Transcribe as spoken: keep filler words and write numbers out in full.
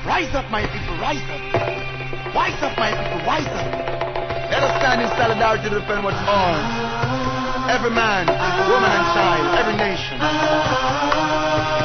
Rise up, my people, rise up. Rise up, my people, rise up. Let us stand in solidarity to defend what's ours. Every man, woman and child, every nation.